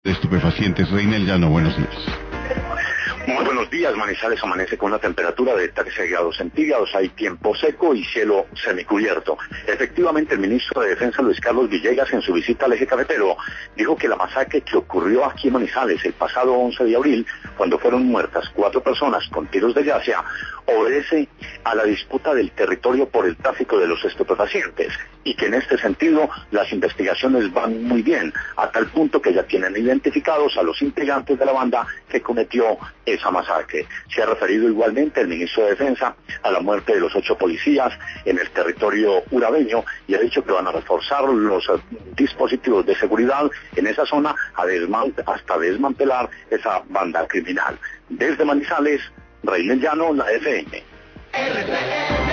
de estupefacientes. Reinel Llano, buenos días. Muy buenos días. Manizales amanece con una temperatura de 13 grados centígrados, hay tiempo seco y cielo semicubierto. Efectivamente, el ministro de Defensa, Luis Carlos Villegas, en su visita al eje cafetero, dijo que la masacre que ocurrió aquí en Manizales el pasado 11 de abril, cuando fueron muertas 4 personas con tiros de gracia, obedece a la disputa del territorio por el tráfico de los estupefacientes, y que en este sentido las investigaciones van muy bien, a tal punto que ya tienen identificados a los integrantes de la banda que cometió esa masacre. Se ha referido igualmente el ministro de Defensa a la muerte de los 8 policías en el territorio urabeño y ha dicho que van a reforzar los dispositivos de seguridad en esa zona hasta desmantelar esa banda criminal. Desde Manizales, Reinel Llano, la FM.